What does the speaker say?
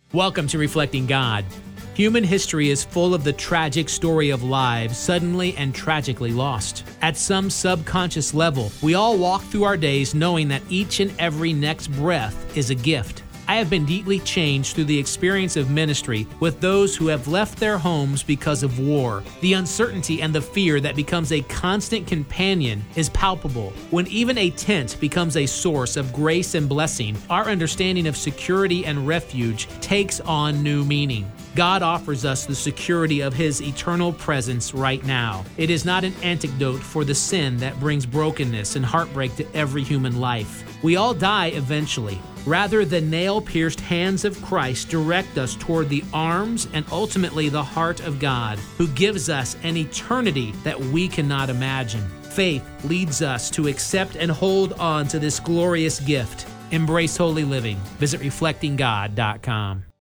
Welcome to Reflecting God. Human history is full of the tragic story of lives suddenly and tragically lost. At some subconscious level, we all walk through our days knowing that each and every next breath is a gift. I have been deeply changed through the experience of ministry with those who have left their homes because of war. The uncertainty and the fear that becomes a constant companion is palpable. When even a tent becomes a source of grace and blessing, our understanding of security and refuge takes on new meaning. God offers us the security of His eternal presence right now. It is not an antidote for the sin that brings brokenness and heartbreak to every human life. We all die eventually. Rather, the nail-pierced hands of Christ direct us toward the arms and ultimately the heart of God, who gives us an eternity that we cannot imagine. Faith leads us to accept and hold on to this glorious gift. Embrace holy living. Visit reflectinggod.com.